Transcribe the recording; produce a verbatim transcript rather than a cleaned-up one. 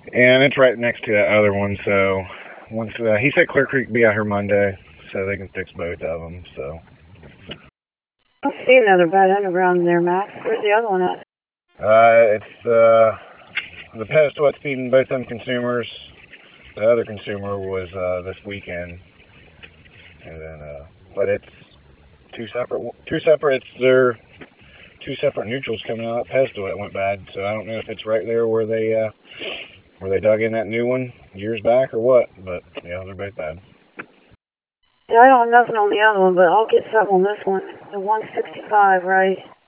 And it's right next to that other one, so once uh, he said Clear Creek be out here Monday, so they can fix both of them. So I don't see another bad underground there, Max. Where's the other one at? uh, it's uh, the pedestal that's feeding both them consumers. The other consumer was uh, this weekend, and then uh, but it's two separate two separate. It's their two separate neutrals coming out of that pedestal that went bad. So I don't know if it's right there where they uh, where they dug in that new one years back or what. But yeah, they're both bad. Yeah, I don't have nothing on the other one, but I'll get something on this one. The one sixty-five, right?